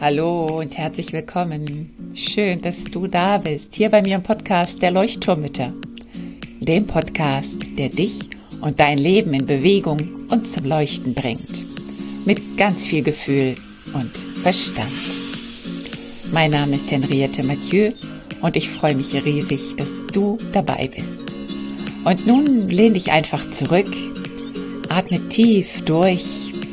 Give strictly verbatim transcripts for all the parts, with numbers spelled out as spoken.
Hallo und herzlich willkommen. Schön, dass du da bist, hier bei mir im Podcast der Leuchtturmmütter. Dem Podcast, der dich und dein Leben in Bewegung und zum Leuchten bringt. Mit ganz viel Gefühl und Verstand. Mein Name ist Henriette Mathieu und ich freue mich riesig, dass du dabei bist. Und nun lehn dich einfach zurück, atme tief durch.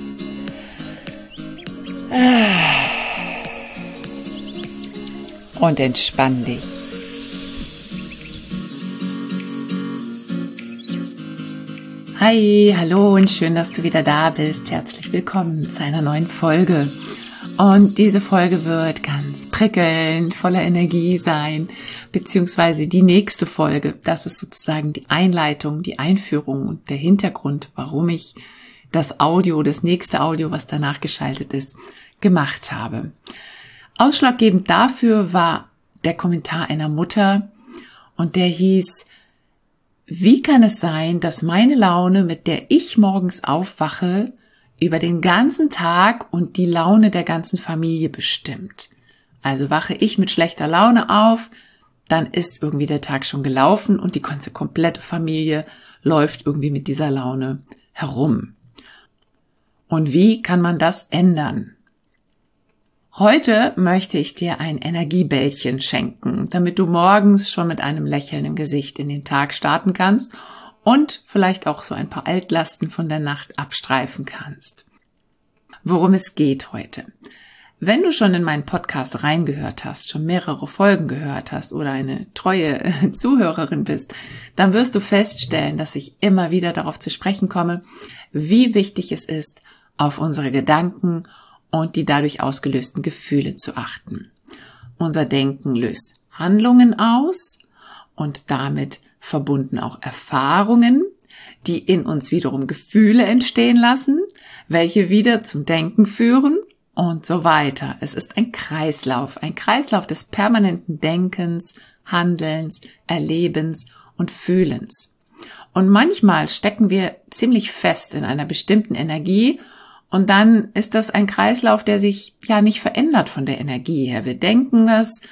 Und entspann dich. Hi, hallo und schön, dass du wieder da bist. Herzlich willkommen zu einer neuen Folge. Und diese Folge wird ganz prickelnd, voller Energie sein, beziehungsweise die nächste Folge. Das ist sozusagen die Einleitung, die Einführung und der Hintergrund, warum ich das Audio, das nächste Audio, was danach geschaltet ist, gemacht habe. Ausschlaggebend dafür war der Kommentar einer Mutter und der hieß: Wie kann es sein, dass meine Laune, mit der ich morgens aufwache, über den ganzen Tag und die Laune der ganzen Familie bestimmt? Also wache ich mit schlechter Laune auf, dann ist irgendwie der Tag schon gelaufen und die ganze komplette Familie läuft irgendwie mit dieser Laune herum. Und wie kann man das ändern? Heute möchte ich dir ein Energiebällchen schenken, damit du morgens schon mit einem Lächeln im Gesicht in den Tag starten kannst und vielleicht auch so ein paar Altlasten von der Nacht abstreifen kannst. Worum es geht heute. Wenn du schon in meinen Podcast reingehört hast, schon mehrere Folgen gehört hast oder eine treue Zuhörerin bist, dann wirst du feststellen, dass ich immer wieder darauf zu sprechen komme, wie wichtig es ist, auf unsere Gedanken und die dadurch ausgelösten Gefühle zu achten. Unser Denken löst Handlungen aus und damit verbunden auch Erfahrungen, die in uns wiederum Gefühle entstehen lassen, welche wieder zum Denken führen und so weiter. Es ist ein Kreislauf, ein Kreislauf des permanenten Denkens, Handelns, Erlebens und Fühlens. Und manchmal stecken wir ziemlich fest in einer bestimmten Energie. Und dann ist das ein Kreislauf, der sich ja nicht verändert von der Energie her. Wir denken es,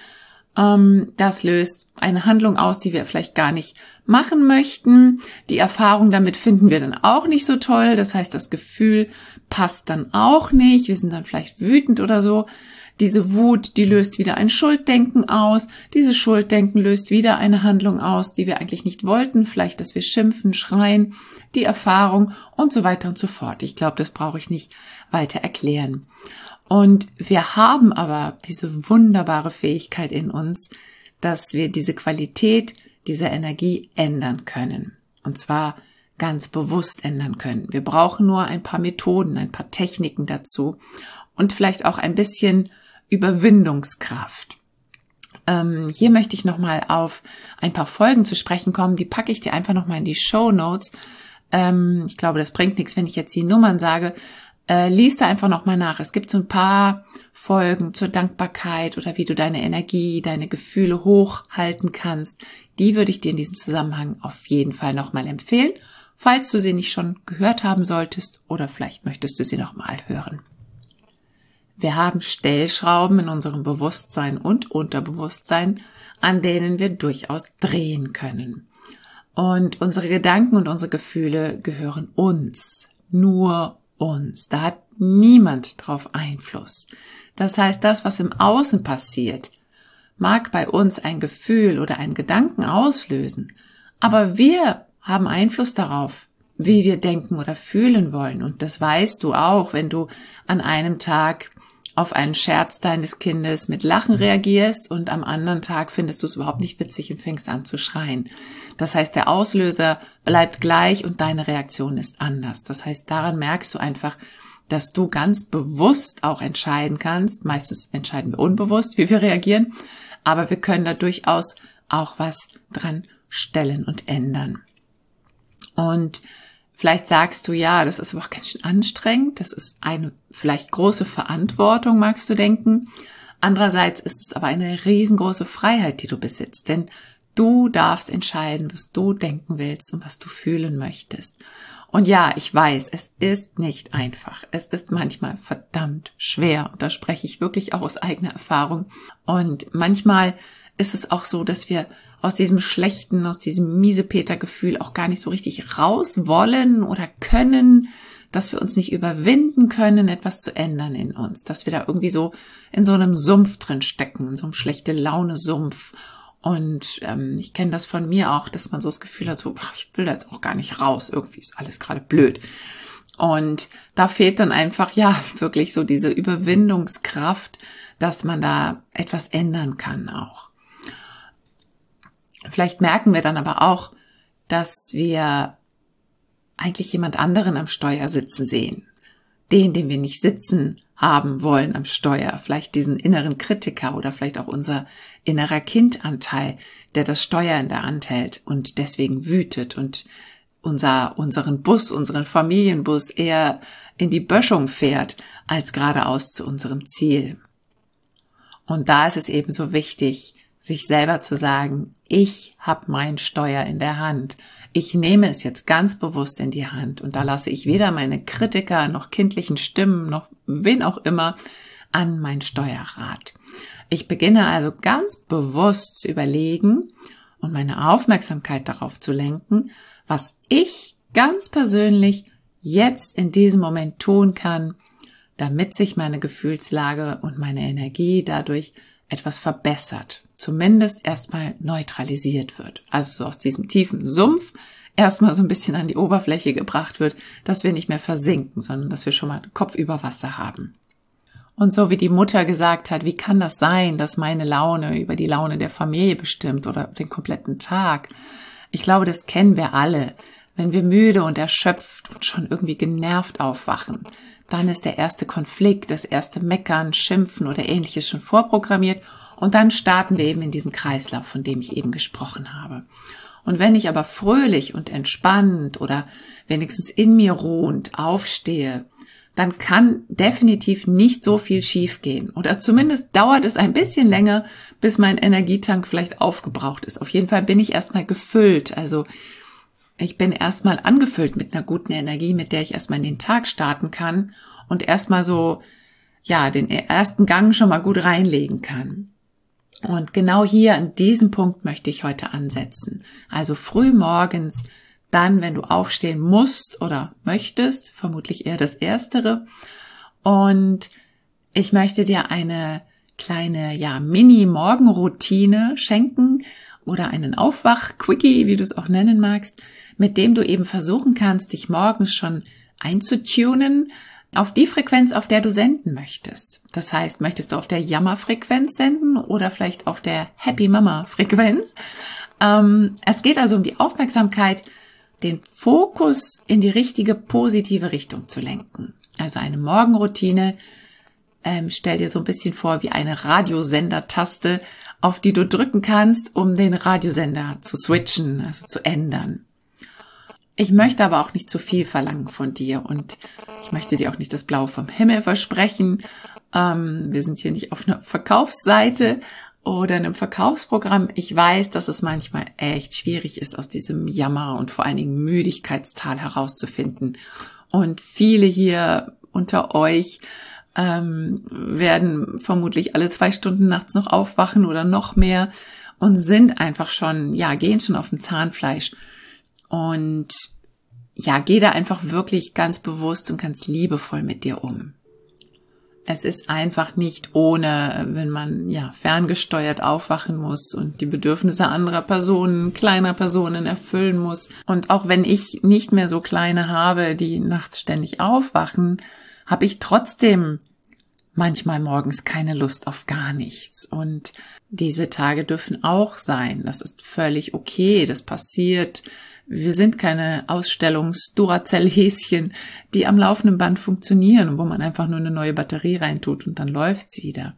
ähm, das löst eine Handlung aus, die wir vielleicht gar nicht machen möchten. Die Erfahrung damit finden wir dann auch nicht so toll. Das heißt, das Gefühl passt dann auch nicht. Wir sind dann vielleicht wütend oder so. Diese Wut, die löst wieder ein Schulddenken aus. Dieses Schulddenken löst wieder eine Handlung aus, die wir eigentlich nicht wollten. Vielleicht, dass wir schimpfen, schreien, die Erfahrung und so weiter und so fort. Ich glaube, das brauche ich nicht weiter erklären. Und wir haben aber diese wunderbare Fähigkeit in uns, dass wir diese Qualität dieser Energie ändern können. Und zwar ganz bewusst ändern können. Wir brauchen nur ein paar Methoden, ein paar Techniken dazu und vielleicht auch ein bisschen Überwindungskraft. Ähm, hier möchte ich nochmal auf ein paar Folgen zu sprechen kommen. Die packe ich dir einfach nochmal in die Shownotes. Ähm, ich glaube, das bringt nichts, wenn ich jetzt die Nummern sage. Äh, lies da einfach nochmal nach. Es gibt so ein paar Folgen zur Dankbarkeit oder wie du deine Energie, deine Gefühle hochhalten kannst. Die würde ich dir in diesem Zusammenhang auf jeden Fall nochmal empfehlen, falls du sie nicht schon gehört haben solltest oder vielleicht möchtest du sie nochmal hören. Wir haben Stellschrauben in unserem Bewusstsein und Unterbewusstsein, an denen wir durchaus drehen können. Und unsere Gedanken und unsere Gefühle gehören uns, nur uns. Da hat niemand drauf Einfluss. Das heißt, das, was im Außen passiert, mag bei uns ein Gefühl oder einen Gedanken auslösen, aber wir haben Einfluss darauf, wie wir denken oder fühlen wollen. Und das weißt du auch, wenn du an einem Tag auf einen Scherz deines Kindes mit Lachen reagierst und am anderen Tag findest du es überhaupt nicht witzig und fängst an zu schreien. Das heißt, der Auslöser bleibt gleich und deine Reaktion ist anders. Das heißt, daran merkst du einfach, dass du ganz bewusst auch entscheiden kannst. Meistens entscheiden wir unbewusst, wie wir reagieren, aber wir können da durchaus auch was dran stellen und ändern. Und vielleicht sagst du, ja, das ist aber auch ganz schön anstrengend. Das ist eine vielleicht große Verantwortung, magst du denken. Andererseits ist es aber eine riesengroße Freiheit, die du besitzt. Denn du darfst entscheiden, was du denken willst und was du fühlen möchtest. Und ja, ich weiß, es ist nicht einfach. Es ist manchmal verdammt schwer. Und da spreche ich wirklich auch aus eigener Erfahrung. Und manchmal ist es auch so, dass wir aus diesem schlechten, aus diesem Miesepeter-Gefühl auch gar nicht so richtig raus wollen oder können, dass wir uns nicht überwinden können, etwas zu ändern in uns, dass wir da irgendwie so in so einem Sumpf drin stecken, in so einem schlechte Laune-Sumpf. Und ähm, ich kenne das von mir auch, dass man so das Gefühl hat, so, ach, ich will da jetzt auch gar nicht raus, irgendwie ist alles gerade blöd. Und da fehlt dann einfach, ja, wirklich so diese Überwindungskraft, dass man da etwas ändern kann auch. Vielleicht merken wir dann aber auch, dass wir eigentlich jemand anderen am Steuer sitzen sehen. Den, den wir nicht sitzen haben wollen am Steuer. Vielleicht diesen inneren Kritiker oder vielleicht auch unser innerer Kindanteil, der das Steuer in der Hand hält und deswegen wütet und unser, unseren Bus, unseren Familienbus eher in die Böschung fährt, als geradeaus zu unserem Ziel. Und da ist es eben so wichtig, sich selber zu sagen, ich habe mein Steuer in der Hand. Ich nehme es jetzt ganz bewusst in die Hand und da lasse ich weder meine Kritiker noch kindlichen Stimmen noch wen auch immer an mein Steuerrad. Ich beginne also ganz bewusst zu überlegen und meine Aufmerksamkeit darauf zu lenken, was ich ganz persönlich jetzt in diesem Moment tun kann, damit sich meine Gefühlslage und meine Energie dadurch etwas verbessert, zumindest erstmal neutralisiert wird. Also so aus diesem tiefen Sumpf erstmal so ein bisschen an die Oberfläche gebracht wird, dass wir nicht mehr versinken, sondern dass wir schon mal Kopf über Wasser haben. Und so wie die Mutter gesagt hat, wie kann das sein, dass meine Laune über die Laune der Familie bestimmt oder den kompletten Tag? Ich glaube, das kennen wir alle. Wenn wir müde und erschöpft und schon irgendwie genervt aufwachen, dann ist der erste Konflikt, das erste Meckern, Schimpfen oder Ähnliches schon vorprogrammiert und dann starten wir eben in diesen Kreislauf, von dem ich eben gesprochen habe. Und wenn ich aber fröhlich und entspannt oder wenigstens in mir ruhend aufstehe, dann kann definitiv nicht so viel schiefgehen. Oder zumindest dauert es ein bisschen länger, bis mein Energietank vielleicht aufgebraucht ist. Auf jeden Fall bin ich erstmal gefüllt. Also ich bin erstmal angefüllt mit einer guten Energie, mit der ich erstmal in den Tag starten kann und erstmal so, ja, den ersten Gang schon mal gut reinlegen kann. Und genau hier an diesem Punkt möchte ich heute ansetzen. Also früh morgens, dann, wenn du aufstehen musst oder möchtest, vermutlich eher das Erstere. Und ich möchte dir eine kleine, ja, Mini-Morgenroutine schenken oder einen Aufwach-Quickie, wie du es auch nennen magst, mit dem du eben versuchen kannst, dich morgens schon einzutunen auf die Frequenz, auf der du senden möchtest. Das heißt, möchtest du auf der Jammer-Frequenz senden oder vielleicht auf der Happy-Mama-Frequenz? Ähm, es geht also um die Aufmerksamkeit, den Fokus in die richtige, positive Richtung zu lenken. Also eine Morgenroutine, ähm, stell dir so ein bisschen vor wie eine Radiosender-Taste, auf die du drücken kannst, um den Radiosender zu switchen, also zu ändern. Ich möchte aber auch nicht zu viel verlangen von dir und ich möchte dir auch nicht das Blaue vom Himmel versprechen. Ähm, wir sind hier nicht auf einer Verkaufsseite oder einem Verkaufsprogramm. Ich weiß, dass es manchmal echt schwierig ist, aus diesem Jammer und vor allen Dingen Müdigkeitstal herauszufinden. Und viele hier unter euch ähm, werden vermutlich alle zwei Stunden nachts noch aufwachen oder noch mehr und sind einfach schon, ja, gehen schon auf dem Zahnfleisch. Und ja, geh da einfach wirklich ganz bewusst und ganz liebevoll mit dir um. Es ist einfach nicht ohne, wenn man ja ferngesteuert aufwachen muss und die Bedürfnisse anderer Personen, kleiner Personen erfüllen muss. Und auch wenn ich nicht mehr so kleine habe, die nachts ständig aufwachen, habe ich trotzdem manchmal morgens keine Lust auf gar nichts. Und diese Tage dürfen auch sein. Das ist völlig okay. Das passiert. Wir sind keine Ausstellungs-Duracell-Häschen, die am laufenden Band funktionieren und wo man einfach nur eine neue Batterie reintut und dann läuft's wieder.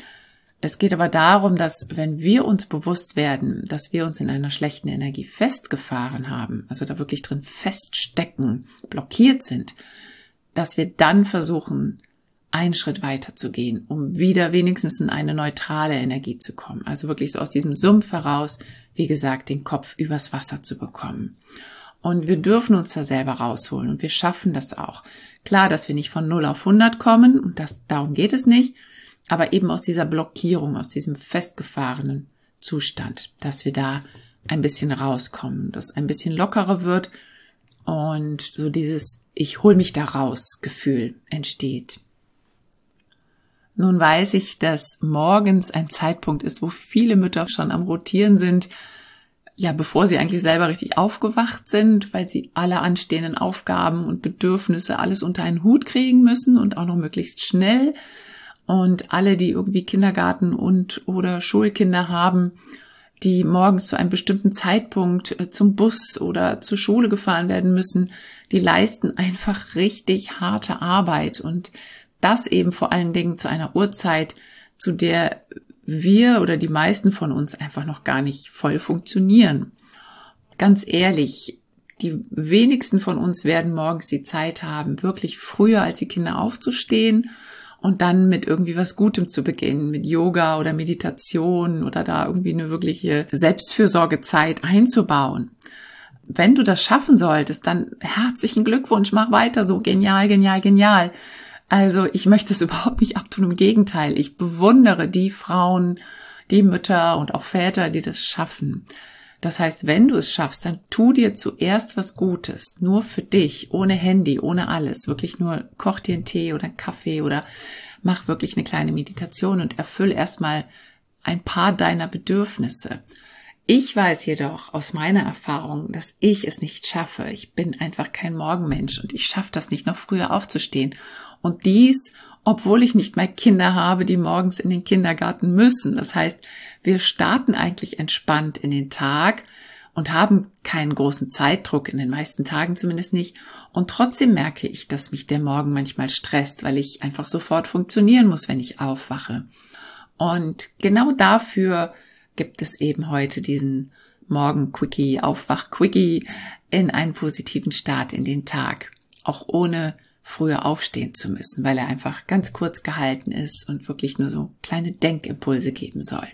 Es geht aber darum, dass wenn wir uns bewusst werden, dass wir uns in einer schlechten Energie festgefahren haben, also da wirklich drin feststecken, blockiert sind, dass wir dann versuchen, einen Schritt weiter zu gehen, um wieder wenigstens in eine neutrale Energie zu kommen. Also wirklich so aus diesem Sumpf heraus, wie gesagt, den Kopf übers Wasser zu bekommen. Und wir dürfen uns da selber rausholen und wir schaffen das auch. Klar, dass wir nicht von null auf hundert kommen und das, darum geht es nicht, aber eben aus dieser Blockierung, aus diesem festgefahrenen Zustand, dass wir da ein bisschen rauskommen, dass ein bisschen lockerer wird und so dieses Ich hol mich da raus Gefühl entsteht. Nun weiß ich, dass morgens ein Zeitpunkt ist, wo viele Mütter schon am Rotieren sind, ja, bevor sie eigentlich selber richtig aufgewacht sind, weil sie alle anstehenden Aufgaben und Bedürfnisse alles unter einen Hut kriegen müssen und auch noch möglichst schnell. Und alle, die irgendwie Kindergarten und oder Schulkinder haben, die morgens zu einem bestimmten Zeitpunkt zum Bus oder zur Schule gefahren werden müssen, die leisten einfach richtig harte Arbeit und das eben vor allen Dingen zu einer Uhrzeit, zu der wir oder die meisten von uns einfach noch gar nicht voll funktionieren. Ganz ehrlich, die wenigsten von uns werden morgens die Zeit haben, wirklich früher als die Kinder aufzustehen und dann mit irgendwie was Gutem zu beginnen, mit Yoga oder Meditation oder da irgendwie eine wirkliche Selbstfürsorgezeit einzubauen. Wenn du das schaffen solltest, dann herzlichen Glückwunsch, mach weiter so, genial, genial, genial. Also ich möchte es überhaupt nicht abtun, im Gegenteil. Ich bewundere die Frauen, die Mütter und auch Väter, die das schaffen. Das heißt, wenn du es schaffst, dann tu dir zuerst was Gutes, nur für dich, ohne Handy, ohne alles. Wirklich nur koch dir einen Tee oder einen Kaffee oder mach wirklich eine kleine Meditation und erfüll erstmal ein paar deiner Bedürfnisse. Ich weiß jedoch aus meiner Erfahrung, dass ich es nicht schaffe. Ich bin einfach kein Morgenmensch und ich schaffe das nicht, noch früher aufzustehen. Und dies, obwohl ich nicht mal Kinder habe, die morgens in den Kindergarten müssen. Das heißt, wir starten eigentlich entspannt in den Tag und haben keinen großen Zeitdruck, in den meisten Tagen zumindest nicht. Und trotzdem merke ich, dass mich der Morgen manchmal stresst, weil ich einfach sofort funktionieren muss, wenn ich aufwache. Und genau dafür gibt es eben heute diesen Morgen-Quickie, Aufwach-Quickie in einen positiven Start in den Tag. Auch ohne früher aufstehen zu müssen, weil er einfach ganz kurz gehalten ist und wirklich nur so kleine Denkimpulse geben soll.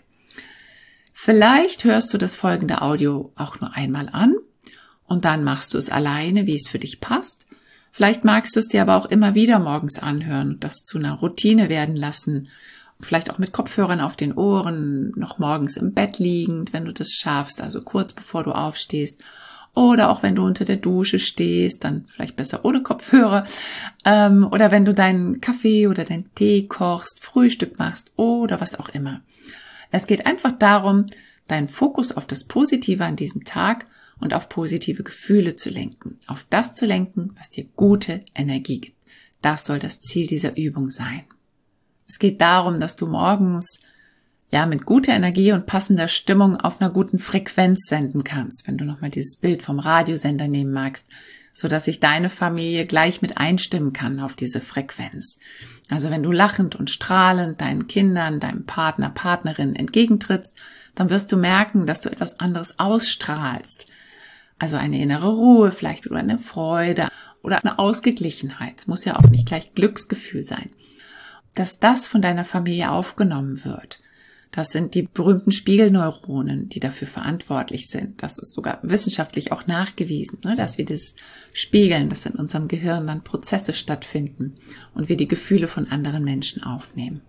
Vielleicht hörst du das folgende Audio auch nur einmal an und dann machst du es alleine, wie es für dich passt. Vielleicht magst du es dir aber auch immer wieder morgens anhören und das zu einer Routine werden lassen. Vielleicht auch mit Kopfhörern auf den Ohren, noch morgens im Bett liegend, wenn du das schaffst, also kurz bevor du aufstehst. Oder auch wenn du unter der Dusche stehst, dann vielleicht besser ohne Kopfhörer. Ähm, oder wenn du deinen Kaffee oder deinen Tee kochst, Frühstück machst oder was auch immer. Es geht einfach darum, deinen Fokus auf das Positive an diesem Tag und auf positive Gefühle zu lenken. Auf das zu lenken, was dir gute Energie gibt. Das soll das Ziel dieser Übung sein. Es geht darum, dass du morgens ja mit guter Energie und passender Stimmung auf einer guten Frequenz senden kannst, wenn du nochmal dieses Bild vom Radiosender nehmen magst, so dass sich deine Familie gleich mit einstimmen kann auf diese Frequenz. Also wenn du lachend und strahlend deinen Kindern, deinem Partner, Partnerin entgegentrittst, dann wirst du merken, dass du etwas anderes ausstrahlst. Also eine innere Ruhe, vielleicht oder eine Freude oder eine Ausgeglichenheit. Es muss ja auch nicht gleich Glücksgefühl sein. Dass das von deiner Familie aufgenommen wird. Das sind die berühmten Spiegelneuronen, die dafür verantwortlich sind. Das ist sogar wissenschaftlich auch nachgewiesen, ne, dass wir das spiegeln, dass in unserem Gehirn dann Prozesse stattfinden und wir die Gefühle von anderen Menschen aufnehmen.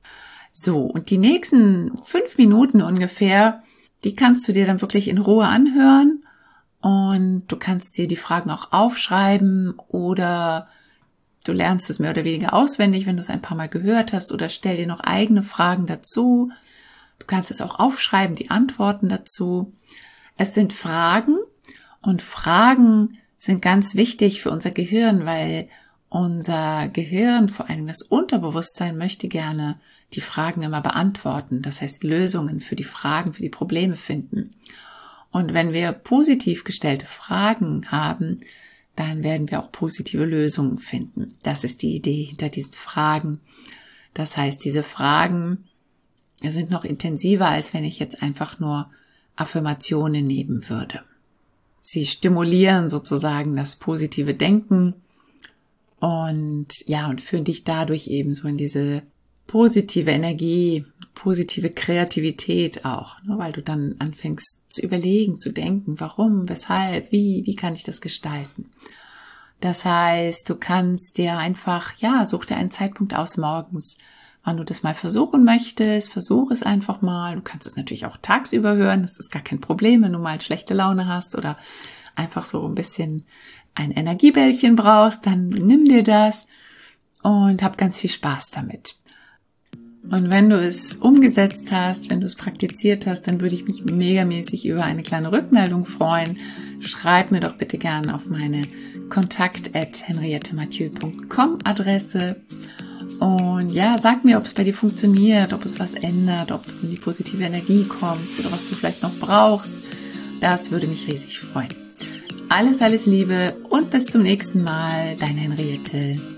So, und die nächsten fünf Minuten ungefähr, die kannst du dir dann wirklich in Ruhe anhören und du kannst dir die Fragen auch aufschreiben oder du lernst es mehr oder weniger auswendig, wenn du es ein paar Mal gehört hast, oder stell dir noch eigene Fragen dazu. Du kannst es auch aufschreiben, die Antworten dazu. Es sind Fragen und Fragen sind ganz wichtig für unser Gehirn, weil unser Gehirn, vor allem das Unterbewusstsein, möchte gerne die Fragen immer beantworten. Das heißt, Lösungen für die Fragen, für die Probleme finden. Und wenn wir positiv gestellte Fragen haben, dann werden wir auch positive Lösungen finden. Das ist die Idee hinter diesen Fragen. Das heißt, diese Fragen sind noch intensiver, als wenn ich jetzt einfach nur Affirmationen nehmen würde. Sie stimulieren sozusagen das positive Denken und ja, und führen dich dadurch eben so in diese positive Energie, positive Kreativität auch, ne, weil du dann anfängst zu überlegen, zu denken, warum, weshalb, wie, wie kann ich das gestalten. Das heißt, du kannst dir einfach, ja, such dir einen Zeitpunkt aus morgens, wann du das mal versuchen möchtest, versuch es einfach mal. Du kannst es natürlich auch tagsüber hören, das ist gar kein Problem, wenn du mal schlechte Laune hast oder einfach so ein bisschen ein Energiebällchen brauchst, dann nimm dir das und hab ganz viel Spaß damit. Und wenn du es umgesetzt hast, wenn du es praktiziert hast, dann würde ich mich megamäßig über eine kleine Rückmeldung freuen. Schreib mir doch bitte gerne auf meine kontakt at henriette mathieu punkt com Adresse. Und ja, sag mir, ob es bei dir funktioniert, ob es was ändert, ob du in die positive Energie kommst oder was du vielleicht noch brauchst. Das würde mich riesig freuen. Alles, alles Liebe und bis zum nächsten Mal, deine Henriette.